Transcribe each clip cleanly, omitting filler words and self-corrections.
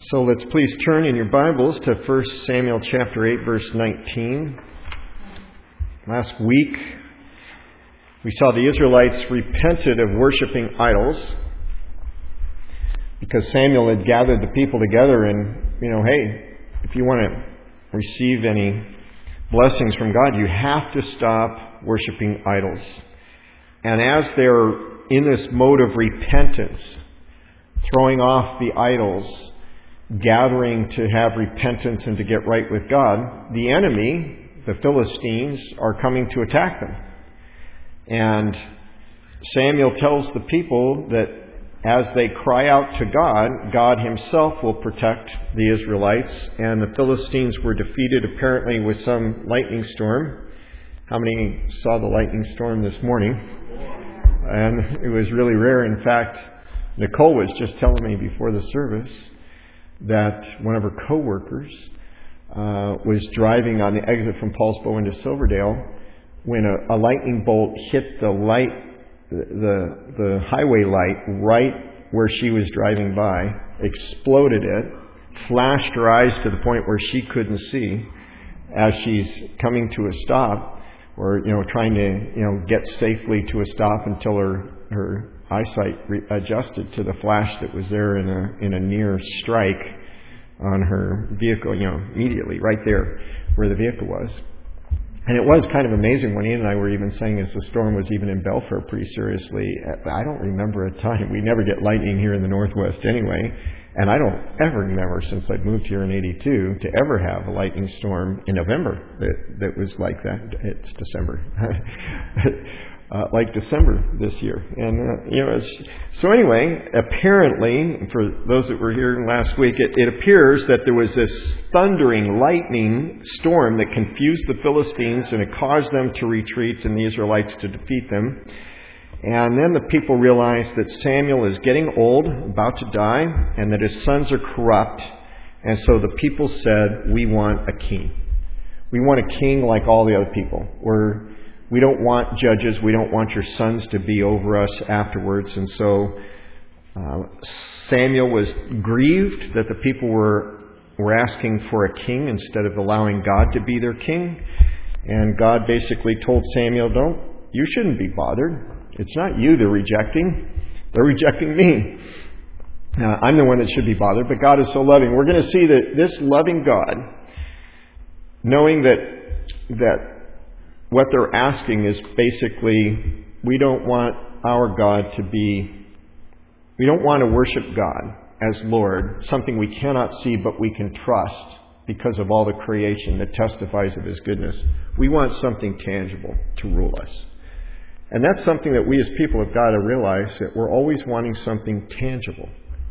So let's please turn in your Bibles to 1 Samuel chapter 8, verse 19. Last week, we saw the Israelites repented of worshiping idols because Samuel had gathered the people together and, hey, if you want to receive any blessings from God, you have to stop worshiping idols. And as they're in this mode of repentance, throwing off the idols, gathering to have repentance and to get right with God, the enemy, the Philistines, are coming to attack them. And Samuel tells the people that as they cry out to God, God himself will protect the Israelites. And the Philistines were defeated apparently with some lightning storm. How many saw the lightning storm this morning? And it was really rare. In fact, Nicole was just telling me before the service that one of her co-workers was driving on the exit from Paulsbo into Silverdale when a lightning bolt hit the highway light right where she was driving by, exploded it, flashed her eyes to the point where she couldn't see as she's coming to a stop, or trying to get safely to a stop until her eyesight adjusted to the flash that was there in a near strike on her vehicle, immediately right there where the vehicle was. And it was kind of amazing when Ian and I were even saying as the storm was even in Belfair pretty seriously. I don't remember a time. We never get lightning here in the Northwest anyway. And I don't ever remember since I moved here in 82 to ever have a lightning storm in November that was like that. It's December. Like December this year. And, so anyway, apparently, for those that were here last week, it appears that there was this thundering lightning storm that confused the Philistines and it caused them to retreat and the Israelites to defeat them. And then the people realized that Samuel is getting old, about to die, and that his sons are corrupt. And so the people said, we want a king. We want a king like all the other people. We don't want judges. We don't want your sons to be over us afterwards. And so Samuel was grieved that the people were asking for a king instead of allowing God to be their king. And God basically told Samuel, you shouldn't be bothered. It's not you they're rejecting. They're rejecting me. I'm the one that should be bothered, but God is so loving. We're going to see that this loving God, knowing that what they're asking is basically, we don't want to worship God as Lord, something we cannot see but we can trust because of all the creation that testifies of His goodness. We want something tangible to rule us. And that's something that we as people have got to realize, that we're always wanting something tangible.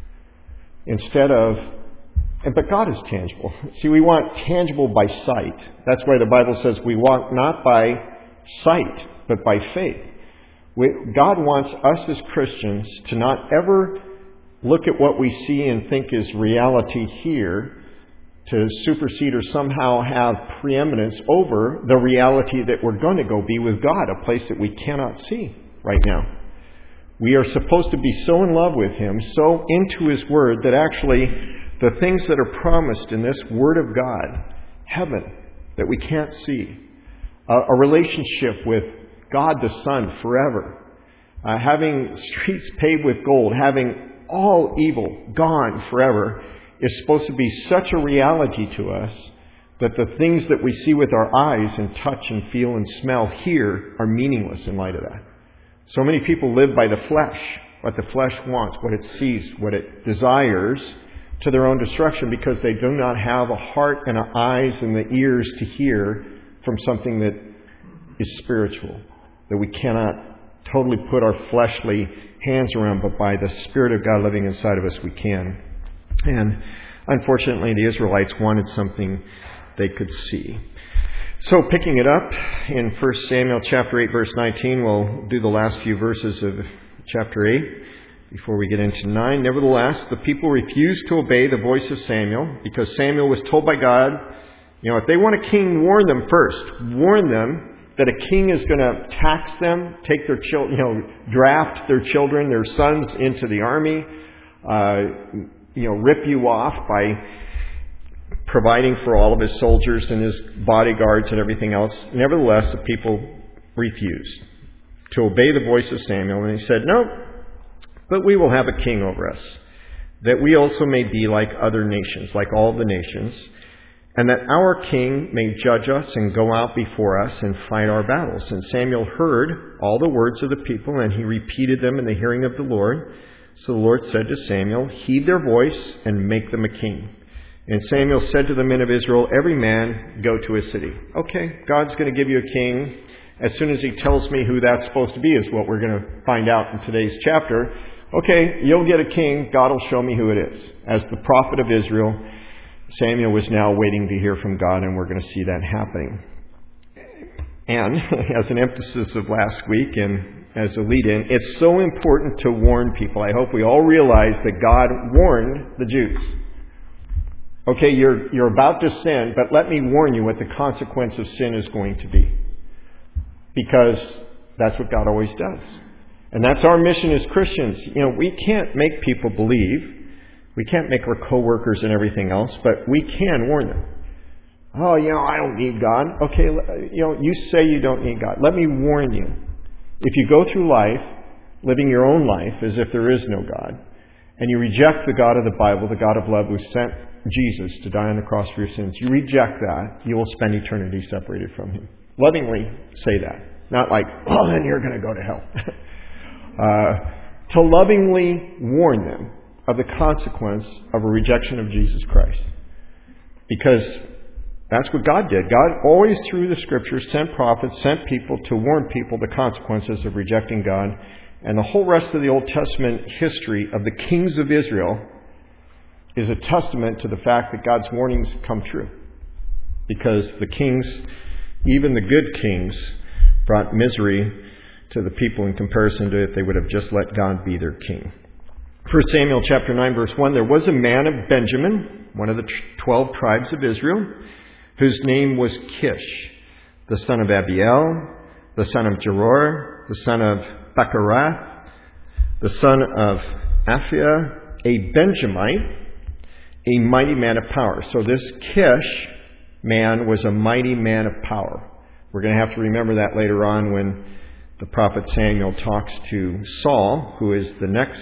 But God is tangible. See, we want tangible by sight. That's why the Bible says we walk not by sight, but by faith. God wants us as Christians to not ever look at what we see and think is reality here, to supersede or somehow have preeminence over the reality that we're going to go be with God, a place that we cannot see right now. We are supposed to be so in love with Him, so into His Word, that actually the things that are promised in this Word of God, heaven that we can't see, a relationship with God the Son forever, having streets paved with gold, having all evil gone forever, is supposed to be such a reality to us that the things that we see with our eyes and touch and feel and smell here are meaningless in light of that. So many people live by the flesh, what the flesh wants, what it sees, what it desires, to their own destruction, because they do not have a heart and eyes and the ears to hear from something that is spiritual, that we cannot totally put our fleshly hands around, but by the Spirit of God living inside of us we can. And unfortunately, the Israelites wanted something they could see. So picking it up in 1 Samuel chapter 8, verse 19, we'll do the last few verses of chapter 8 before we get into 9. Nevertheless, the people refused to obey the voice of Samuel, because Samuel was told by God, if they want a king, warn them first. Warn them that a king is going to tax them, take their children, draft their children, their sons into the army, rip you off by providing for all of his soldiers and his bodyguards and everything else. Nevertheless, the people refused to obey the voice of Samuel, and he said, "No, but we will have a king over us, that we also may be like other nations, like all the nations, and that our king may judge us and go out before us and fight our battles." And Samuel heard all the words of the people, and he repeated them in the hearing of the Lord. So the Lord said to Samuel, "Heed their voice and make them a king." And Samuel said to the men of Israel, "Every man go to his city." Okay, God's going to give you a king. As soon as he tells me who that's supposed to be is what we're going to find out in today's chapter. Okay, you'll get a king. God will show me who it is. As the prophet of Israel, Samuel was now waiting to hear from God, and we're going to see that happening. And as an emphasis of last week and as a lead-in, it's so important to warn people. I hope we all realize that God warned the Jews. Okay, you're about to sin, but let me warn you what the consequence of sin is going to be. Because that's what God always does. And that's our mission as Christians. We can't make people believe. We can't make our coworkers and everything else, but we can warn them. "Oh, I don't need God." Okay, you say you don't need God. Let me warn you. If you go through life living your own life as if there is no God, and you reject the God of the Bible, the God of love who sent Jesus to die on the cross for your sins, you reject that, you will spend eternity separated from Him. Lovingly say that. Not like, "Oh, then you're going to go to hell." To lovingly warn them of the consequence of a rejection of Jesus Christ. Because that's what God did. God always, through the Scriptures, sent prophets, sent people to warn people the consequences of rejecting God. And the whole rest of the Old Testament history of the kings of Israel is a testament to the fact that God's warnings come true. Because the kings, even the good kings, brought misery to the people in comparison to if they would have just let God be their king. 1 Samuel chapter 9, verse 1, there was a man of Benjamin, one of the 12 tribes of Israel, whose name was Kish, the son of Abiel, the son of Jeror, the son of Becharath, the son of Aphiah, a Benjamite, a mighty man of power. So this Kish man was a mighty man of power. We're going to have to remember that later on when the prophet Samuel talks to Saul, who is the next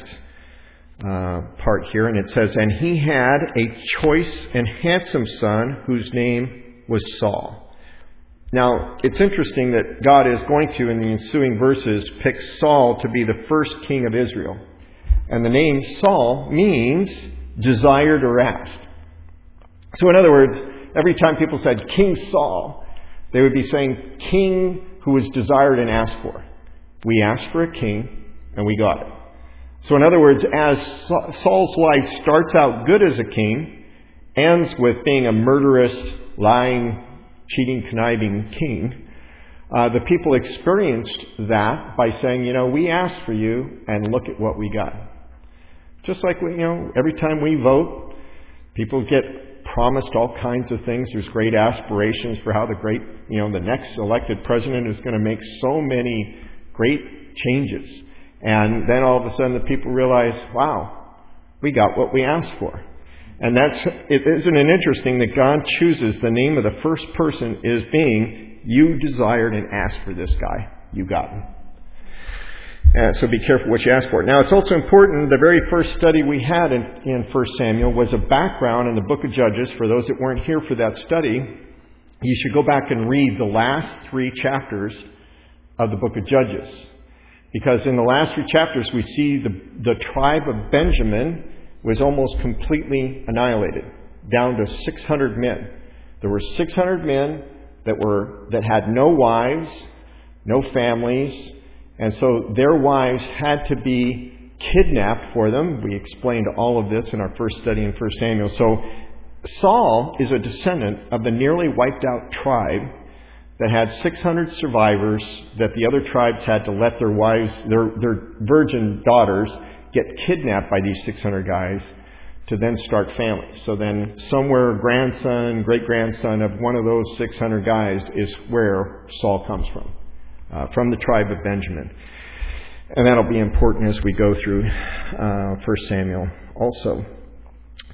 part here. And it says, "And he had a choice and handsome son whose name was Saul." Now, it's interesting that God is going to, in the ensuing verses, pick Saul to be the first king of Israel. And the name Saul means desired or asked. So in other words, every time people said King Saul, they would be saying king who was desired and asked for. We asked for a king, and we got it. So in other words, as Saul's life starts out good as a king, ends with being a murderous, lying, cheating, conniving king, the people experienced that by saying, we asked for you, and look at what we got. Just like, every time we vote, people get promised all kinds of things. There's great aspirations for how the next elected president is going to make so many great changes. And then all of a sudden the people realize, wow, we got what we asked for. And isn't it interesting that God chooses the name of the first person is being, you desired and asked for this guy. You got him. So be careful what you ask for. Now, it's also important, the very first study we had in 1 Samuel was a background in the book of Judges. For those that weren't here for that study, you should go back and read the last 3 chapters of the book of Judges. Because in the last 3 chapters, we see the tribe of Benjamin was almost completely annihilated, down to 600 men. There were 600 men that had no wives, no families, and so their wives had to be kidnapped for them. We explained all of this in our first study in 1 Samuel. So Saul is a descendant of the nearly wiped out tribe that had 600 survivors that the other tribes had to let their wives, their virgin daughters, get kidnapped by these 600 guys to then start families. So then somewhere grandson, great-grandson of one of those 600 guys is where Saul comes from the tribe of Benjamin. And that'll be important as we go through 1 Samuel also.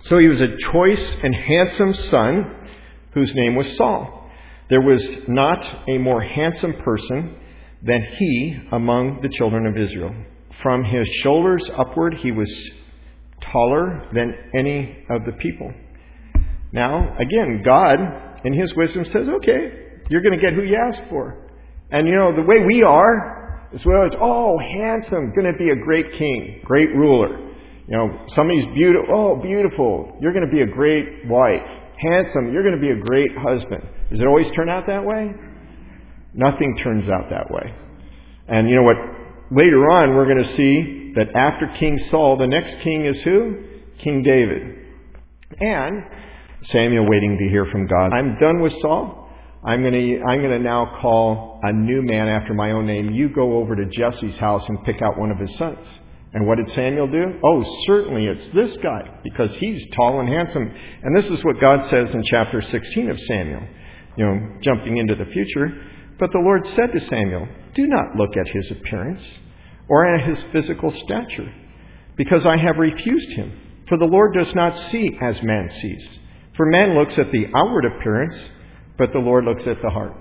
So he was a choice and handsome son whose name was Saul. There was not a more handsome person than he among the children of Israel. From his shoulders upward, he was taller than any of the people. Now, again, God, in his wisdom, says, okay, you're going to get who you asked for. And, the way we are, is, well, it's, handsome, going to be a great king, great ruler. Somebody's beautiful, beautiful, you're going to be a great wife. Handsome, you're going to be a great husband. Does it always turn out that way? Nothing turns out that way. And you know what? Later on, we're going to see that after King Saul, the next king is who? King David. And Samuel waiting to hear from God. I'm done with Saul. I'm going to now call a new man after my own name. You go over to Jesse's house and pick out one of his sons. And what did Samuel do? Oh, certainly it's this guy, because he's tall and handsome. And this is what God says in chapter 16 of Samuel, jumping into the future. But the Lord said to Samuel, do not look at his appearance or at his physical stature, because I have refused him. For the Lord does not see as man sees. For man looks at the outward appearance, but the Lord looks at the heart.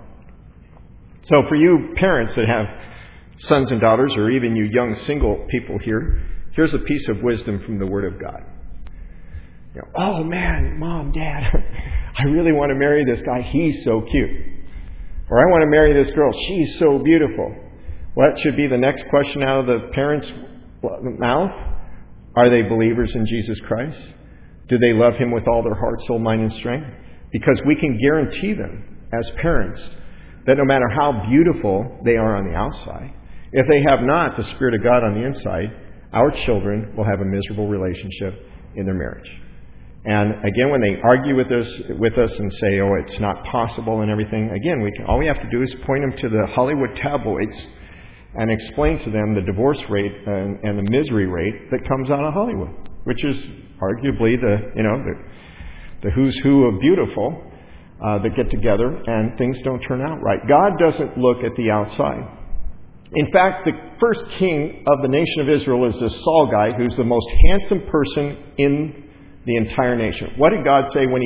So for you parents that have sons and daughters, or even you young single people here, here's a piece of wisdom from the Word of God. Oh man, Mom, Dad, I really want to marry this guy. He's so cute. Or I want to marry this girl. She's so beautiful. What should be the next question out of the parents' mouth? Are they believers in Jesus Christ? Do they love Him with all their heart, soul, mind, and strength? Because we can guarantee them as parents that no matter how beautiful they are on the outside, if they have not the Spirit of God on the inside, our children will have a miserable relationship in their marriage. And again, when they argue with us and say, oh, it's not possible and everything, again, all we have to do is point them to the Hollywood tabloids and explain to them the divorce rate and the misery rate that comes out of Hollywood, which is arguably the who's who of beautiful that get together and things don't turn out right. God doesn't look at the outside. In fact, the first king of the nation of Israel is this Saul guy, who's the most handsome person in the entire nation. What did God say when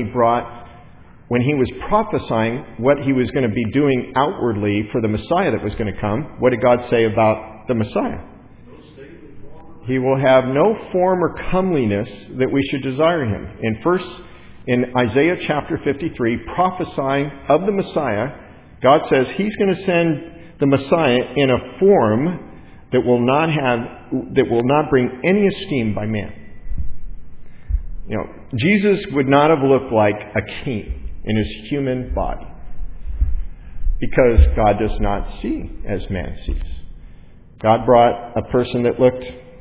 He was prophesying what He was going to be doing outwardly for the Messiah that was going to come? What did God say about the Messiah? He will have no form or comeliness that we should desire Him. In Isaiah chapter 53, prophesying of the Messiah, God says He's going to send the Messiah in a form that will not bring any esteem by man. Jesus would not have looked like a king in His human body, because God does not see as man sees. God brought a person that looked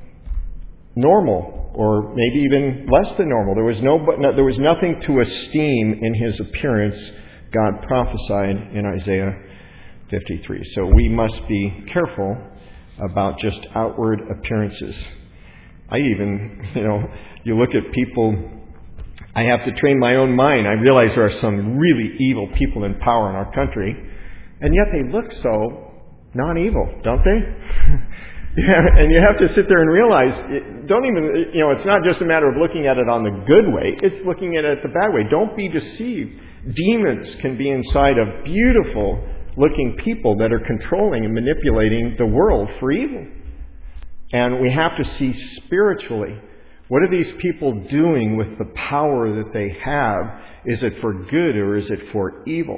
normal, or maybe even less than normal. There was nothing to esteem in His appearance, God prophesied in Isaiah 53. So we must be careful about just outward appearances. I even, you look at people, I have to train my own mind. I realize there are some really evil people in power in our country, and yet they look so non-evil, don't they? Yeah, and you have to sit there and realize, it's not just a matter of looking at it on the good way, it's looking at it the bad way. Don't be deceived. Demons can be inside of beautiful looking people that are controlling and manipulating the world for evil. And we have to see spiritually, what are these people doing with the power that they have? Is it for good or is it for evil?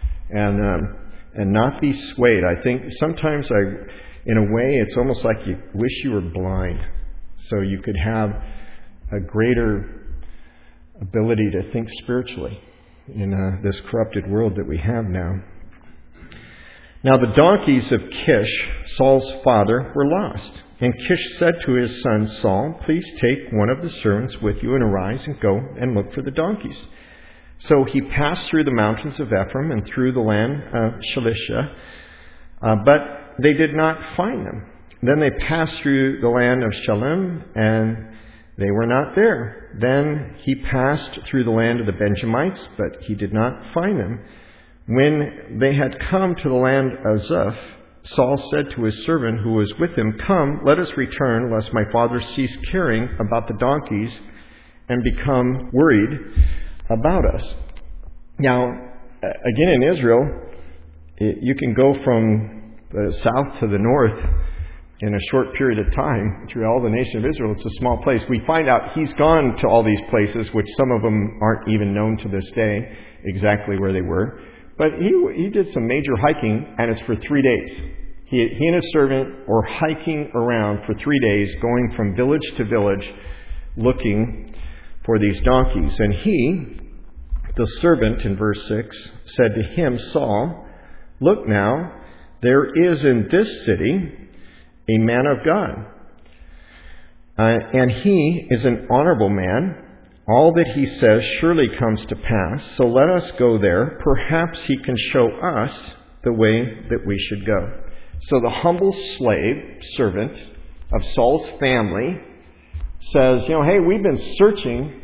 And not be swayed. I think sometimes in a way, it's almost like you wish you were blind, so you could have a greater ability to think spiritually in this corrupted world that we have now. Now the donkeys of Kish, Saul's father, were lost. And Kish said to his son Saul, please take one of the servants with you and arise and go and look for the donkeys. So he passed through the mountains of Ephraim and through the land of Shalisha, but they did not find them. Then they passed through the land of Shalem, and they were not there. Then he passed through the land of the Benjamites, but he did not find them. When they had come to the land of Zuph, Saul said to his servant who was with him, come, let us return, lest my father cease caring about the donkeys, and become worried about us. Now, again, in Israel, you can go from the south to the north in a short period of time through all the nation of Israel. It's a small place. We find out he's gone to all these places, which some of them aren't even known to this day exactly where they were. But he did some major hiking, and it's for 3 days. He and his servant were hiking around for 3 days, going from village to village, looking for these donkeys. And he, the servant, in verse 6, said to him, Saul, look now, there is in this city a man of God, and he is an honorable man. All that he says surely comes to pass. So let us go there. Perhaps he can show us the way that we should go. So the humble slave, servant of Saul's family says, hey, we've been searching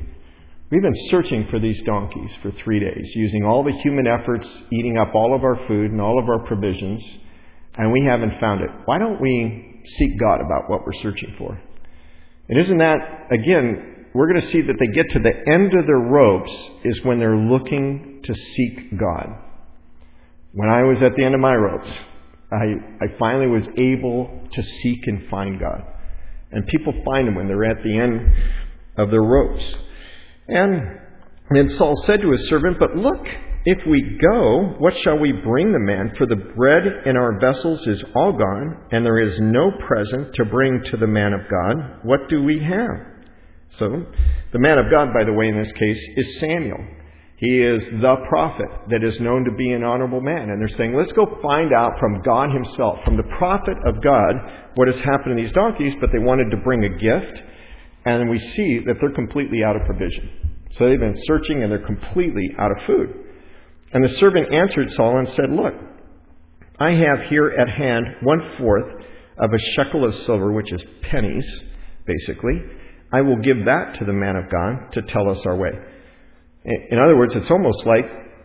for these donkeys for 3 days, using all the human efforts, eating up all of our food and all of our provisions, and we haven't found it. Why don't we seek God about what we're searching for? And isn't that, again, we're going to see that they get to the end of their ropes is when they're looking to seek God. When I was at the end of my ropes, I finally was able to seek and find God. And people find Him when they're at the end of their ropes. And then Saul said to his servant, but look, if we go, what shall we bring the man? For the bread in our vessels is all gone, and there is no present to bring to the man of God. What do we have? So, the man of God, by the way, in this case, is Samuel. He is the prophet that is known to be an honorable man. And they're saying, let's go find out from God Himself, from the prophet of God, what has happened to these donkeys. But they wanted to bring a gift. And we see that they're completely out of provision. So they've been searching and they're completely out of food. And the servant answered Saul and said, look, I have here at hand 1/4 of a shekel of silver, which is pennies, basically. I will give that to the man of God to tell us our way. In other words, it's almost like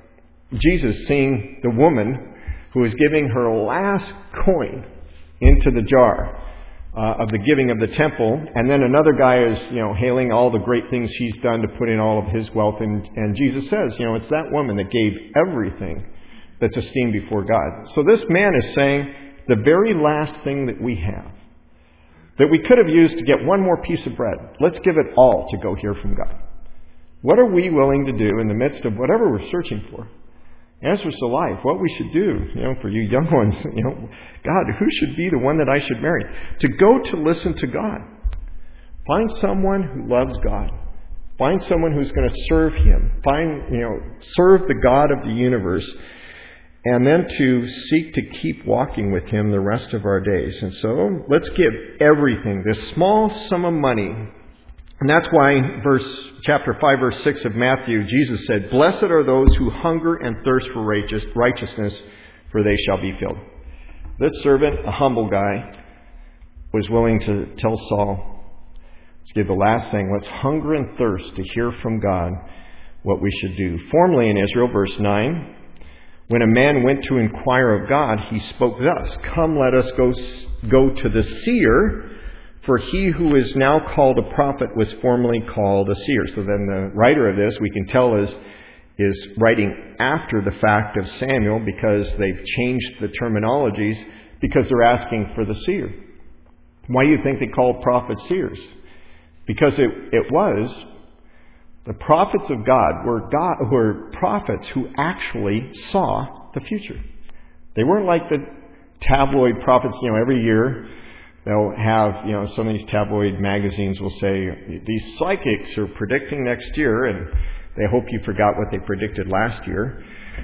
Jesus seeing the woman who is giving her last coin into the jar of the giving of the temple, and then another guy is, hailing all the great things he's done to put in all of his wealth, and Jesus says, it's that woman that gave everything that's esteemed before God. So this man is saying the very last thing that we have, that we could have used to get one more piece of bread, let's give it all to go hear from God. What are we willing to do in the midst of whatever we're searching for? Answers to life, what we should do, for you young ones, God, who should be the one that I should marry? To go to listen to God. Find someone who loves God. Find someone who's going to serve Him. Serve the God of the universe. And then to seek to keep walking with Him the rest of our days. And so, let's give everything, this small sum of money. And that's why chapter 5, verse 6 of Matthew, Jesus said, blessed are those who hunger and thirst for righteousness, for they shall be filled. This servant, a humble guy, was willing to tell Saul, let's give the last thing, let's hunger and thirst to hear from God what we should do. Formerly in Israel, verse 9, when a man went to inquire of God, he spoke thus, come, let us go to the seer, for he who is now called a prophet was formerly called a seer. So then the writer of this, we can tell, is writing after the fact of Samuel, because they've changed the terminologies, because they're asking for the seer. Why do you think they called prophets seers? Because it was the prophets of God were prophets who actually saw the future. They weren't like the tabloid prophets, every year. They'll have, some of these tabloid magazines will say, these psychics are predicting next year, and they hope you forgot what they predicted last year,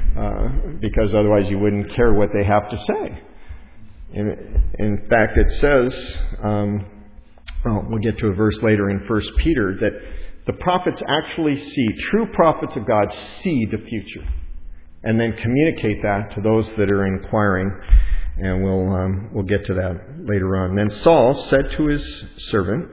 because otherwise you wouldn't care what they have to say. In fact, it says, we'll get to a verse later in 1 Peter, that the prophets actually see, true prophets of God see the future, and then communicate that to those that are inquiring. And we'll get to that later on. Then Saul said to his servant,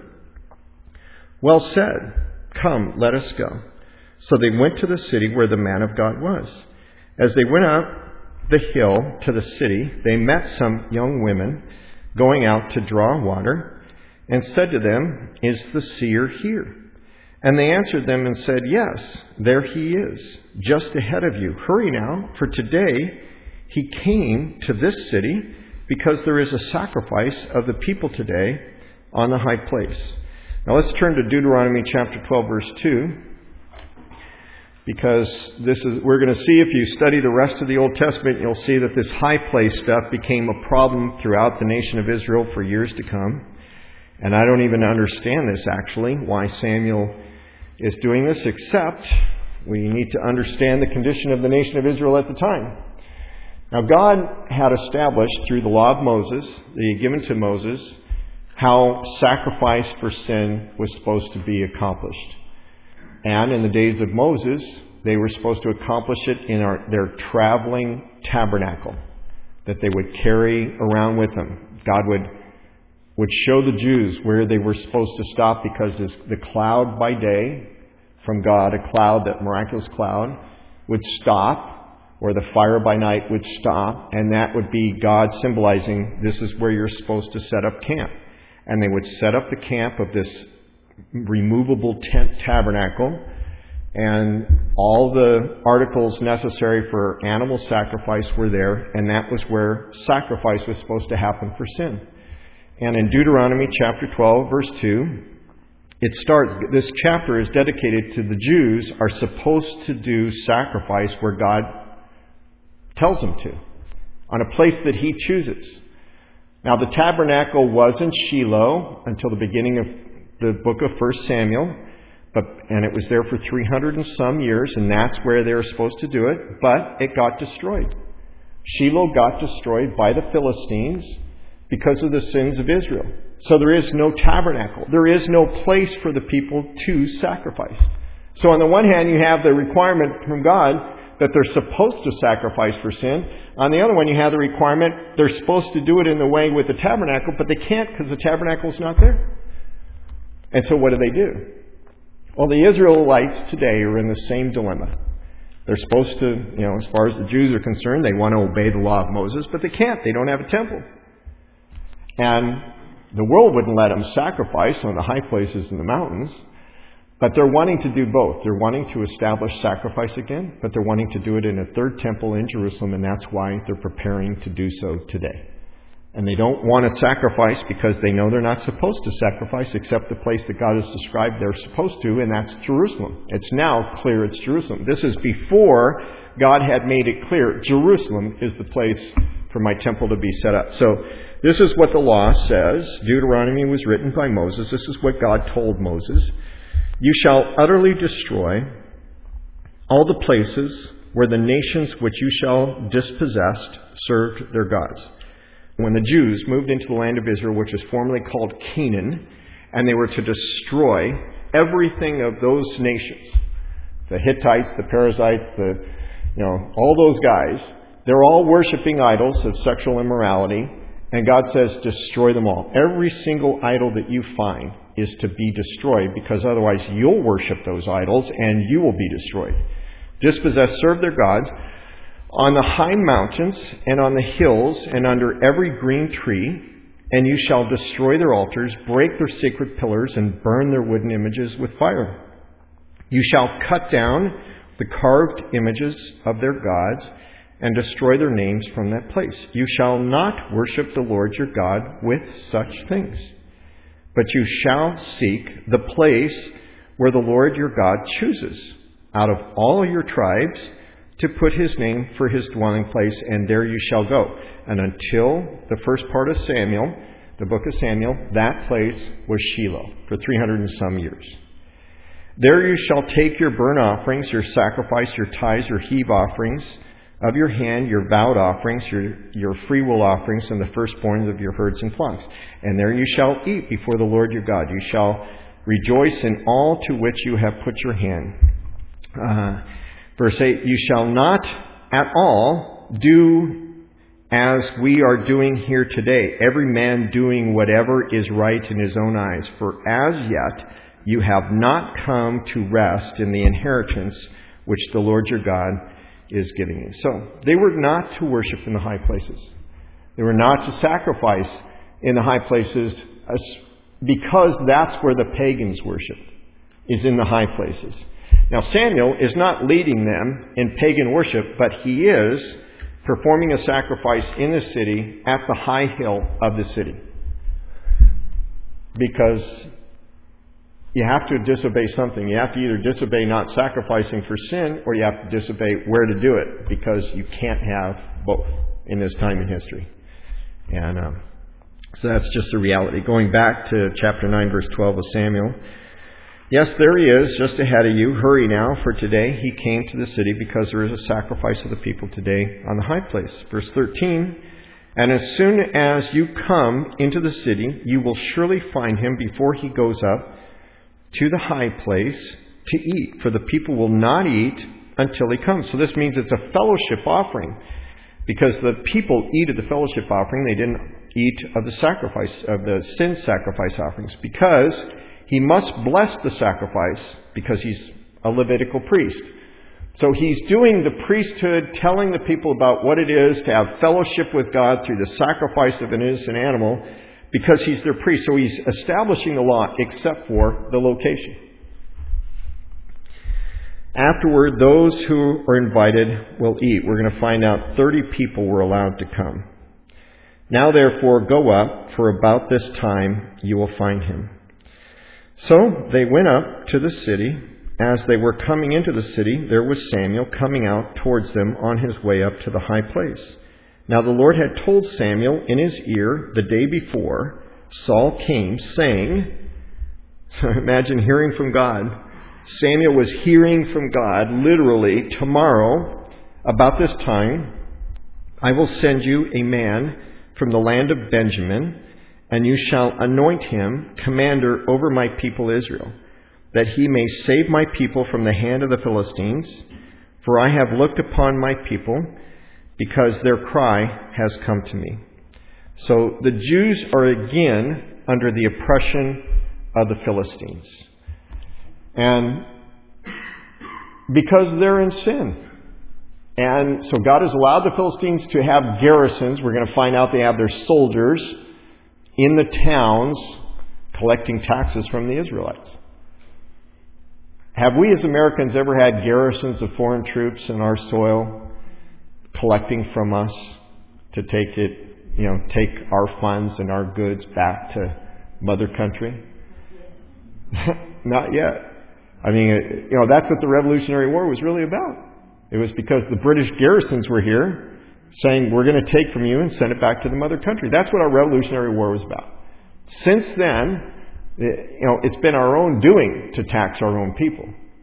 well said, come, let us go. So they went to the city where the man of God was. As they went up the hill to the city, they met some young women going out to draw water, and said to them, is the seer here? And they answered them and said, Yes, there he is, just ahead of you. Hurry now, for today he came to this city, because there is a sacrifice of the people today on the high place. Now let's turn to Deuteronomy chapter 12, verse 2. Because we're going to see, if you study the rest of the Old Testament, you'll see that this high place stuff became a problem throughout the nation of Israel for years to come. And I don't even understand this, actually, why Samuel is doing this, except we need to understand the condition of the nation of Israel at the time. Now, God had established through the law of Moses, that He had given to Moses, how sacrifice for sin was supposed to be accomplished. And in the days of Moses, they were supposed to accomplish it in their traveling tabernacle that they would carry around with them. God would show the Jews where they were supposed to stop, because the cloud by day from God, a cloud, that miraculous cloud, would stop, or the fire by night would stop, and that would be God symbolizing, this is where you're supposed to set up camp. And they would set up the camp of this removable tent tabernacle, and all the articles necessary for animal sacrifice were there, and that was where sacrifice was supposed to happen for sin. And in Deuteronomy chapter 12, verse 2, it starts, this chapter is dedicated to the Jews are supposed to do sacrifice where God tells them to, on a place that He chooses. Now, the tabernacle was in Shiloh until the beginning of the book of 1 Samuel, and it was there for 300 and some years, and that's where they were supposed to do it, but it got destroyed. Shiloh got destroyed by the Philistines because of the sins of Israel. So there is no tabernacle. There is no place for the people to sacrifice. So on the one hand, you have the requirement from God that they're supposed to sacrifice for sin. On the other one, you have the requirement they're supposed to do it in the way with the tabernacle, but they can't because the tabernacle's not there. And so what do? Well, the Israelites today are in the same dilemma. They're supposed to, as far as the Jews are concerned, they want to obey the law of Moses, but they can't. They don't have a temple. And the world wouldn't let them sacrifice on the high places in the mountains, but they're wanting to do both. They're wanting to establish sacrifice again, but they're wanting to do it in a third temple in Jerusalem, and that's why they're preparing to do so today. And they don't want to sacrifice because they know they're not supposed to sacrifice except the place that God has described they're supposed to, and that's Jerusalem. It's now clear it's Jerusalem. This is before God had made it clear Jerusalem is the place for my temple to be set up. So this is what the law says. Deuteronomy was written by Moses. This is what God told Moses. You shall utterly destroy all the places where the nations which you shall dispossess served their gods. When the Jews moved into the land of Israel, which was formerly called Canaan, and they were to destroy everything of those nations, the Hittites, the Perizzites, all those guys, they're all worshiping idols of sexual immorality, and God says, destroy them all. Every single idol that you find is to be destroyed, because otherwise you'll worship those idols and you will be destroyed. Dispossess, serve their gods, on the high mountains and on the hills and under every green tree, and you shall destroy their altars, break their sacred pillars, and burn their wooden images with fire. You shall cut down the carved images of their gods and destroy their names from that place. You shall not worship the Lord your God with such things, but you shall seek the place where the Lord your God chooses out of all your tribes to put His name for His dwelling place, and there you shall go. And until the first part of Samuel, the book of Samuel, that place was Shiloh for 300 and some years. There you shall take your burnt offerings, your sacrifice, your tithes, your heave offerings of your hand, your vowed offerings, your freewill offerings, and the firstborns of your herds and flocks. And there you shall eat before the Lord your God. You shall rejoice in all to which you have put your hand. Verse 8, you shall not at all do as we are doing here today, every man doing whatever is right in his own eyes. For as yet you have not come to rest in the inheritance which the Lord your God is giving you. So they were not to worship in the high places. They were not to sacrifice in the high places because that's where the pagans worshiped. is in the high places. Now, Samuel is not leading them in pagan worship, but he is performing a sacrifice in the city at the high hill of the city. Because you have to disobey something. You have to either disobey not sacrificing for sin, or you have to disobey where to do it, because you can't have both in this time in history. And so that's just the reality. Going back to chapter 9, verse 12 of Samuel. Yes, there he is, just ahead of you. Hurry now, for today he came to the city, because there is a sacrifice of the people today on the high place. Verse 13, and as soon as you come into the city, you will surely find him before he goes up to the high place to eat, for the people will not eat until he comes. So this means it's a fellowship offering, because the people eat of the fellowship offering. They didn't eat of the sacrifice, of the sin sacrifice offerings, because he must bless the sacrifice, because he's a Levitical priest. So he's doing the priesthood, telling the people about what it is to have fellowship with God through the sacrifice of an innocent animal, because he's their priest. So he's establishing the law except for the location. Afterward, those who are invited will eat. We're going to find out 30 people were allowed to come. Now therefore go up, for about this time you will find him. So they went up to the city. As they were coming into the city, there was Samuel coming out towards them on his way up to the high place. Now the Lord had told Samuel in his ear the day before Saul came, saying, so imagine hearing from God. Samuel was hearing from God, literally, tomorrow, about this time, I will send you a man from the land of Benjamin, and you shall anoint him commander over my people Israel, that he may save my people from the hand of the Philistines. For I have looked upon my people, because their cry has come to me. So the Jews are again under the oppression of the Philistines. And because they're in sin. And so God has allowed the Philistines to have garrisons. We're going to find out they have their soldiers in the towns collecting taxes from the Israelites. Have we as Americans ever had garrisons of foreign troops in our soil collecting from us to take our funds and our goods back to mother country? Not yet. I mean, that's what the Revolutionary War was really about. It was because the British garrisons were here saying, we're going to take from you and send it back to the mother country. That's what our Revolutionary War was about. Since then, it's been our own doing to tax our own people.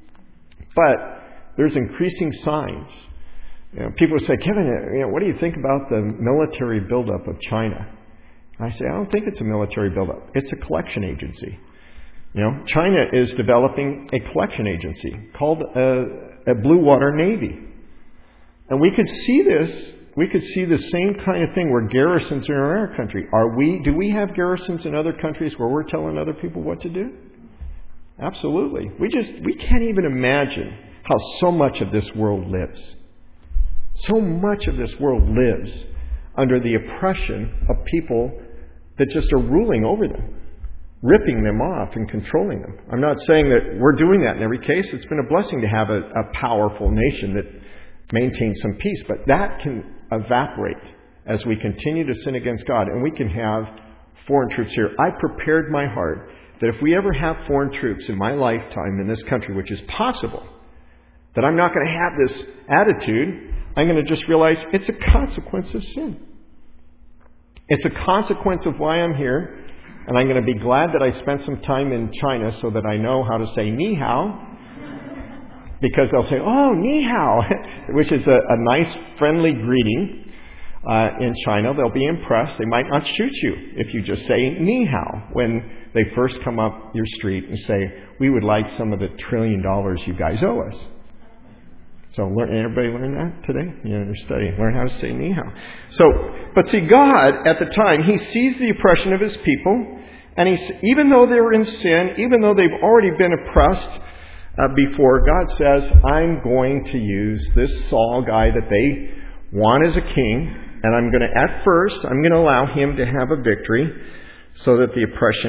But there's increasing signs. People say, Kevin, what do you think about the military buildup of China? I say, I don't think it's a military buildup. It's a collection agency. China is developing a collection agency called a Blue Water Navy. And we could see this. We could see the same kind of thing where garrisons are in our country. Do we have garrisons in other countries where we're telling other people what to do? Absolutely. We can't even imagine how so much of this world lives. So much of this world lives under the oppression of people that just are ruling over them, ripping them off and controlling them. I'm not saying that we're doing that in every case. It's been a blessing to have a powerful nation that maintains some peace, but that can evaporate as we continue to sin against God, and we can have foreign troops here. I prepared my heart that if we ever have foreign troops in my lifetime in this country, which is possible, that I'm not going to have this attitude. I'm going to just realize it's a consequence of sin. It's a consequence of why I'm here. And I'm going to be glad that I spent some time in China so that I know how to say ni hao. Because they'll say, oh, ni hao, which is a nice, friendly greeting in China. They'll be impressed. They might not shoot you if you just say ni hao when they first come up your street and say, we would like some of the $1 trillion you guys owe us. So everybody learn that today? You're studying. Learn how to say ni hao. But see, God, at the time, He sees the oppression of His people. And even though they're in sin, even though they've already been oppressed before, God says, I'm going to use this Saul guy that they want as a king. And I'm going to allow him to have a victory so that the oppression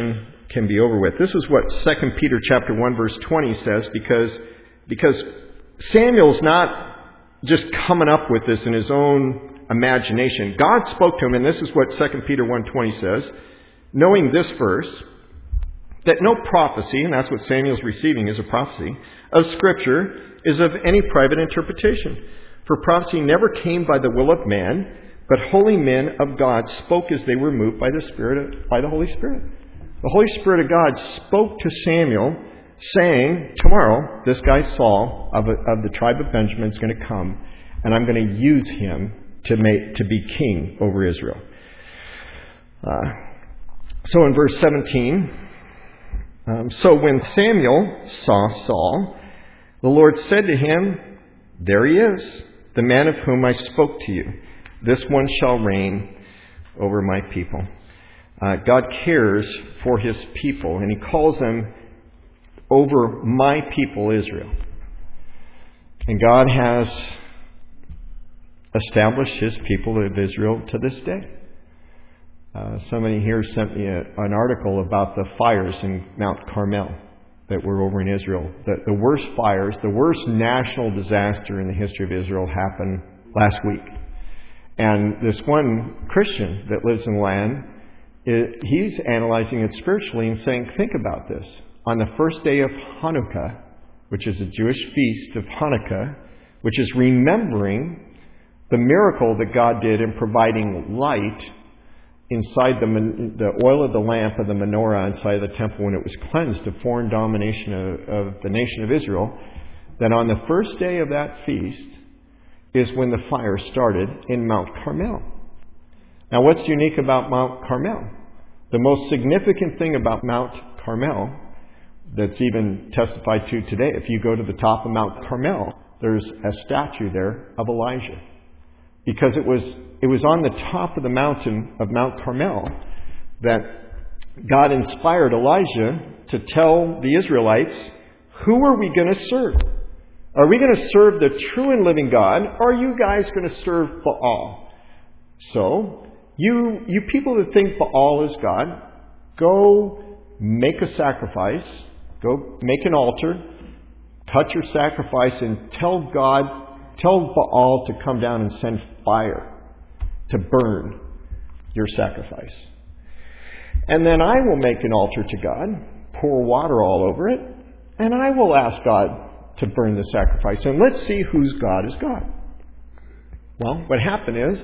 can be over with. This is what 2 Peter chapter 1 verse 20 says, because Samuel's not just coming up with this in his own imagination. God spoke to him, and this is what 2 Peter 1:20 says, knowing this verse, that no prophecy, and that's what Samuel's receiving is a prophecy, of Scripture is of any private interpretation. For prophecy never came by the will of man, but holy men of God spoke as they were moved by the Holy Spirit. The Holy Spirit of God spoke to Samuel, saying, tomorrow, this guy Saul of the tribe of Benjamin is going to come, and I'm going to use him to be king over Israel. So in verse 17, so when Samuel saw Saul, the Lord said to him, there he is, the man of whom I spoke to you. This one shall reign over my people. God cares for his people, and he calls them over my people Israel. And God has established his people of Israel to this day. Somebody here sent me an article about the fires in Mount Carmel that were over in Israel. The worst fires, the worst national disaster in the history of Israel happened last week. And this one Christian that lives in the land, he's analyzing it spiritually and saying, think about this. On the first day of Hanukkah, which is a Jewish feast of Hanukkah, which is remembering the miracle that God did in providing light inside the oil of the lamp of the menorah inside the temple when it was cleansed of foreign domination of the nation of Israel, then on the first day of that feast is when the fire started in Mount Carmel. Now, what's unique about Mount Carmel? The most significant thing about Mount Carmel that's even testified to today, if you go to the top of Mount Carmel, there's a statue there of Elijah. Because it was on the top of the mountain of Mount Carmel that God inspired Elijah to tell the Israelites, who are we going to serve? Are we going to serve the true and living God, or are you guys going to serve Baal? So, you people that think Baal is God, go make a sacrifice, go make an altar, cut your sacrifice, and tell Baal to come down and send fire to burn your sacrifice. And then I will make an altar to God, pour water all over it, and I will ask God to burn the sacrifice. And let's see whose God is God. Well, what happened is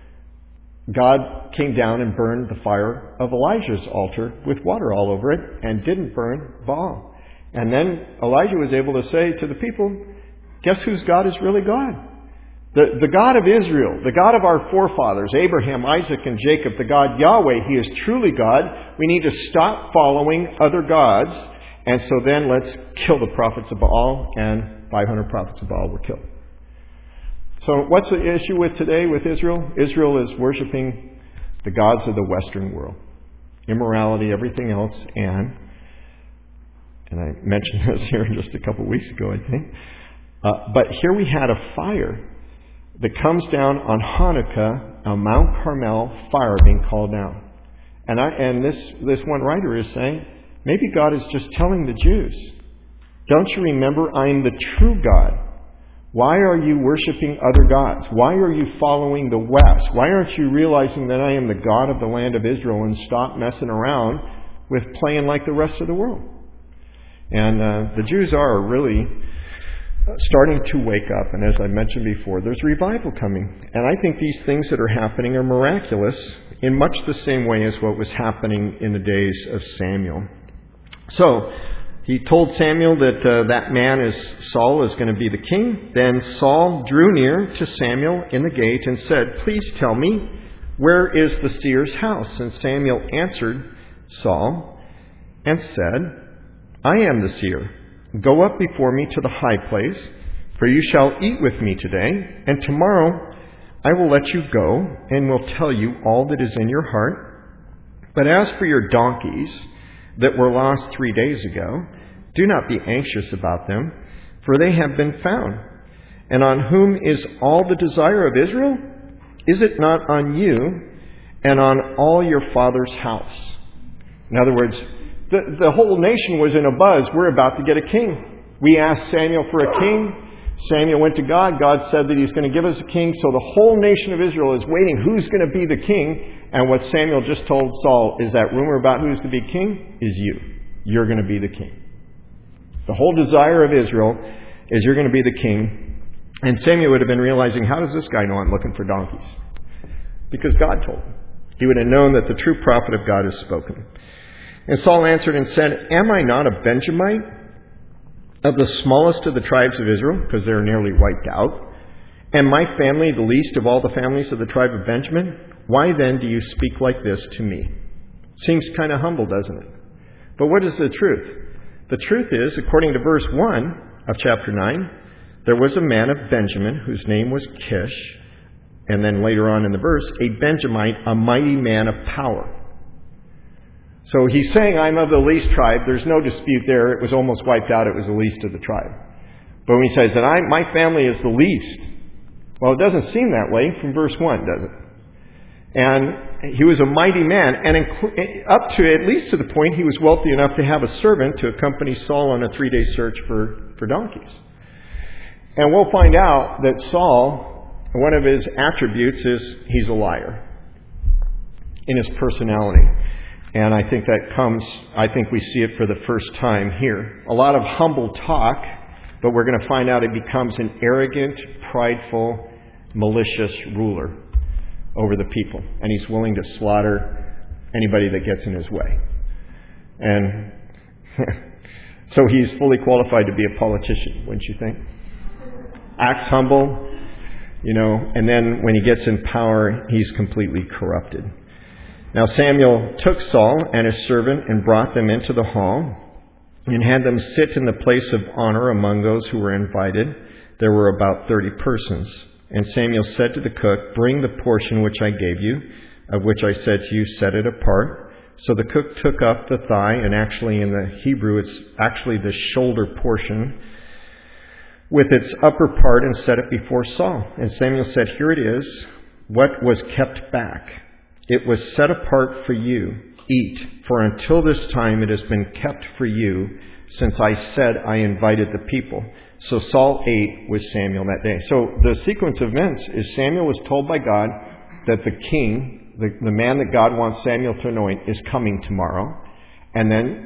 God came down and burned the fire of Elijah's altar with water all over it and didn't burn Baal. And then Elijah was able to say to the people, guess whose God is really God? The God of Israel, the God of our forefathers, Abraham, Isaac, and Jacob, the God Yahweh, He is truly God. We need to stop following other gods. And so then let's kill the prophets of Baal, and 500 prophets of Baal were killed. So what's the issue with today with Israel? Israel is worshiping the gods of the Western world. Immorality, everything else, and I mentioned this here just a couple of weeks ago, I think. But here we had a fire that comes down on Hanukkah, a Mount Carmel fire being called down. And this one writer is saying, maybe God is just telling the Jews, don't you remember I am the true God? Why are you worshiping other gods? Why are you following the West? Why aren't you realizing that I am the God of the land of Israel and stop messing around with playing like the rest of the world? And the Jews are really starting to wake up. And as I mentioned before, there's revival coming. And I think these things that are happening are miraculous in much the same way as what was happening in the days of Samuel. So, he told Samuel that that man Saul is going to be the king. Then Saul drew near to Samuel in the gate and said, please tell me, where is the seer's house? And Samuel answered Saul and said, I am the seer. Go up before me to the high place, for you shall eat with me today, and tomorrow I will let you go, and will tell you all that is in your heart. But as for your donkeys that were lost 3 days ago, do not be anxious about them, for they have been found. And on whom is all the desire of Israel? Is it not on you and on all your father's house? In other words, The whole nation was in a buzz. We're about to get a king. We asked Samuel for a king. Samuel went to God. God said that He's going to give us a king. So the whole nation of Israel is waiting. Who's going to be the king? And what Samuel just told Saul is that rumor about who's to be king is you. You're going to be the king. The whole desire of Israel is you're going to be the king. And Samuel would have been realizing, how does this guy know I'm looking for donkeys? Because God told him. He would have known that the true prophet of God has spoken. And Saul answered and said, am I not a Benjamite, of the smallest of the tribes of Israel, because they're nearly wiped out? And my family the least of all the families of the tribe of Benjamin? Why then do you speak like this to me? Seems kind of humble, doesn't it? But what is the truth? The truth is, according to verse 1 of chapter 9, there was a man of Benjamin whose name was Kish, and then later on in the verse, a Benjamite, a mighty man of power. So he's saying, I'm of the least tribe. There's no dispute there. It was almost wiped out. It was the least of the tribe. But when he says that my family is the least, well, it doesn't seem that way from verse 1, does it? And he was a mighty man, and up to at least to the point he was wealthy enough to have a servant to accompany Saul on a 3-day search for donkeys. And we'll find out that Saul, one of his attributes is he's a liar in his personality. And I think we see it for the first time here. A lot of humble talk, but we're going to find out it becomes an arrogant, prideful, malicious ruler over the people. And he's willing to slaughter anybody that gets in his way. And so he's fully qualified to be a politician, wouldn't you think? Acts humble, and then when he gets in power, he's completely corrupted. Now Samuel took Saul and his servant and brought them into the hall and had them sit in the place of honor among those who were invited. There were about 30 persons. And Samuel said to the cook, bring the portion which I gave you, of which I said to you, set it apart. So the cook took up the thigh, and actually in the Hebrew it's actually the shoulder portion, with its upper part, and set it before Saul. And Samuel said, here it is, what was kept back. It was set apart for you. Eat, for until this time it has been kept for you, since I said I invited the people. So Saul ate with Samuel that day. So the sequence of events is Samuel was told by God that the king, the man that God wants Samuel to anoint, is coming tomorrow. And then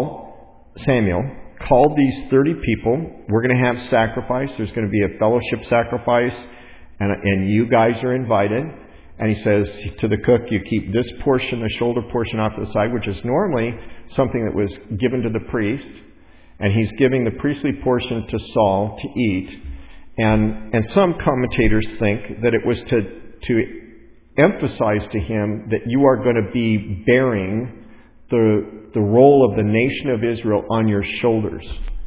Samuel, called these 30 people. We're going to have sacrifice. There's going to be a fellowship sacrifice. And you guys are invited. And he says to the cook, you keep this portion, the shoulder portion off to the side, which is normally something that was given to the priest. And he's giving the priestly portion to Saul to eat. And some commentators think that it was to emphasize to him that you are going to be bearing the role of the nation of Israel on your shoulders.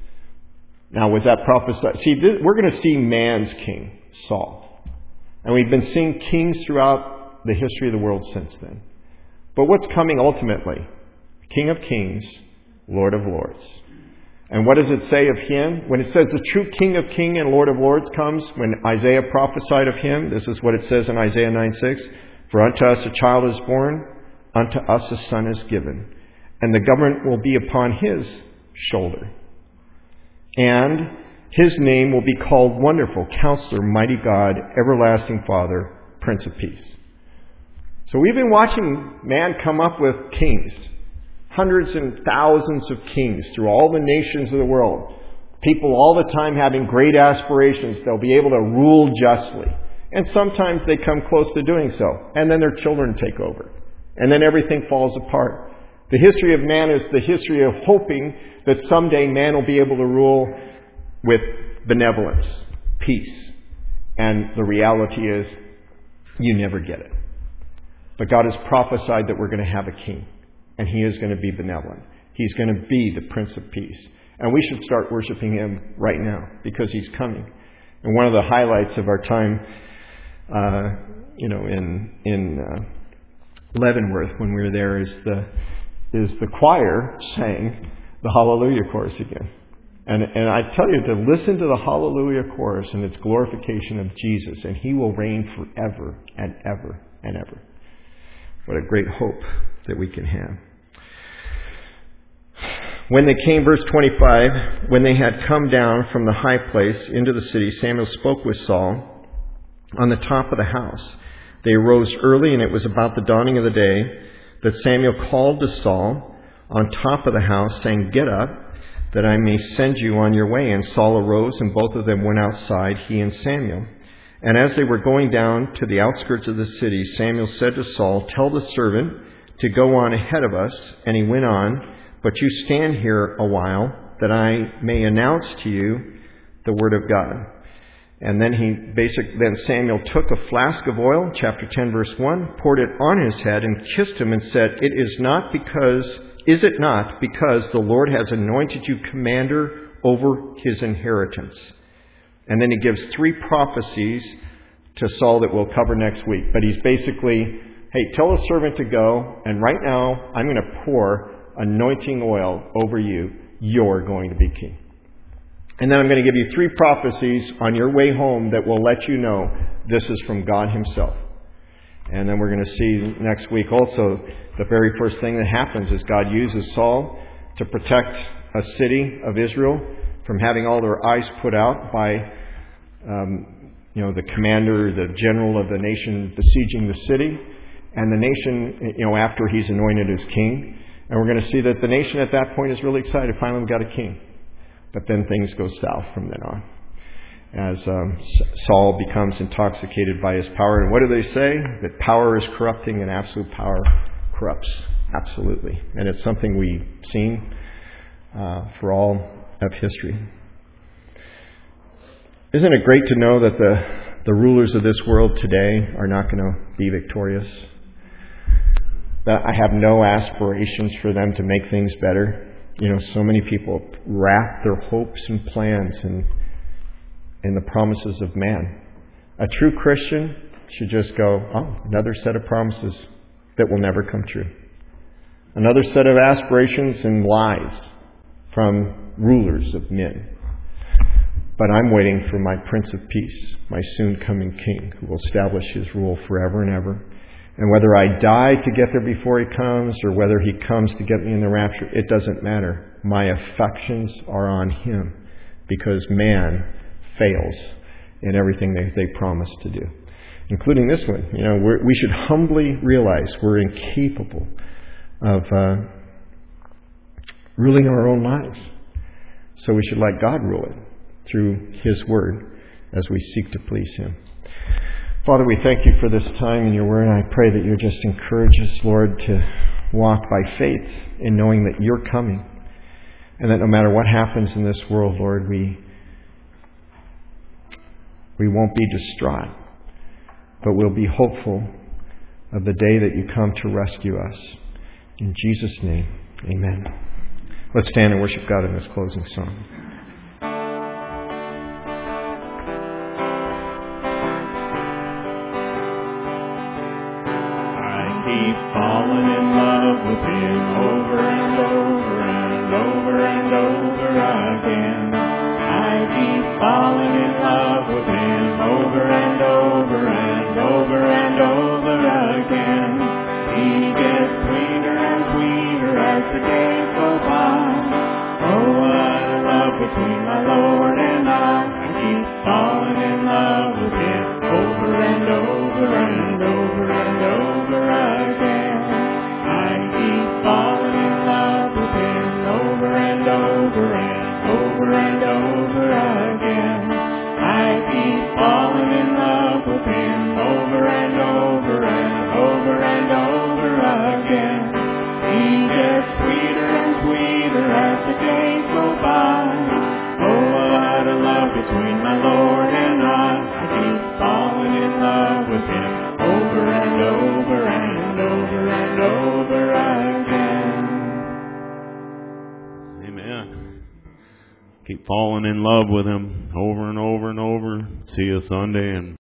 Now, was that prophesied? See, we're going to see man's king, Saul. And we've been seeing kings throughout the history of the world since then. But what's coming ultimately? King of kings, Lord of lords. And what does it say of him? When it says the true King of kings and Lord of lords comes, when Isaiah prophesied of him, this is what it says in Isaiah 9:6. For unto us a child is born, unto us a son is given, and the government will be upon his shoulder. And his name will be called Wonderful, Counselor, Mighty God, Everlasting Father, Prince of Peace. So we've been watching man come up with kings. Hundreds and thousands of kings through all the nations of the world. People all the time having great aspirations. They'll be able to rule justly. And sometimes they come close to doing so. And then their children take over. And then everything falls apart. The history of man is the history of hoping that someday man will be able to rule with benevolence, peace. And the reality is, you never get it. But God has prophesied that we're going to have a king. And he is going to be benevolent. He's going to be the Prince of Peace. And we should start worshiping him right now because he's coming. And one of the highlights of our time, in Leavenworth when we were there is the choir sang the Hallelujah chorus again. And I tell you, to listen to the Hallelujah chorus and its glorification of Jesus, and he will reign forever and ever and ever. What a great hope that we can have. When they came, verse 25, when they had come down from the high place into the city, Samuel spoke with Saul on the top of the house. They arose early, and it was about the dawning of the day that Samuel called to Saul on top of the house, saying, "Get up, that I may send you on your way." And Saul arose, and both of them went outside, he and Samuel. And as they were going down to the outskirts of the city, Samuel said to Saul, "Tell the servant to go on ahead of us." And he went on, "But you stand here a while, that I may announce to you the word of God." And then then Samuel took a flask of oil, chapter 10, verse 1, poured it on his head and kissed him and said, is it not because the Lord has anointed you commander over his inheritance?" And then he gives 3 prophecies to Saul that we'll cover next week. But he's basically, hey, tell the servant to go, and right now I'm going to pour anointing oil over you. You're going to be king. And then I'm going to give you 3 prophecies on your way home that will let you know this is from God himself. And then we're going to see next week also the very first thing that happens is God uses Saul to protect a city of Israel from having all their eyes put out by the commander, the general of the nation besieging the city, and the nation, after he's anointed as king. And we're going to see that the nation at that point is really excited. Finally, we've got a king. But then things go south from then on, as Saul becomes intoxicated by his power. And what do they say? That power is corrupting, and absolute power corrupts. Absolutely. And it's something we've seen for all of history. Isn't it great to know that the rulers of this world today are not going to be victorious? That I have no aspirations for them to make things better. So many people wrap their hopes and plans in the promises of man. A true Christian should just go, another set of promises that will never come true. Another set of aspirations and lies from rulers of men. But I'm waiting for my Prince of Peace, my soon-coming King, who will establish his rule forever and ever. And whether I die to get there before he comes, or whether he comes to get me in the rapture, it doesn't matter. My affections are on him, because man fails in everything they promise to do, including this one. We should humbly realize we're incapable of ruling our own lives. So we should let God rule it through his word as we seek to please him. Father, we thank you for this time in your word, and I pray that you just encourage us, Lord, to walk by faith in knowing that you're coming, and that no matter what happens in this world, Lord, we won't be distraught, but we'll be hopeful of the day that you come to rescue us. In Jesus' name, amen. Let's stand and worship God in this closing song. Falling in love with him over and over and over and over again. I keep falling in love with him over and over and over and over again. He gets sweeter and sweeter as the days go by. Oh, what a love between my Lord and I. I keep falling in love with him over and over and over and over again. Falling in love with him over and over and over and over again. I keep falling in love with him over and over and over and over again. He gets sweeter and sweeter as the days go by. Oh, what a love between my Lord and I. I keep falling in love with him over and over and over and over again. Amen. Keep falling in love with him over and over and over. See you Sunday. And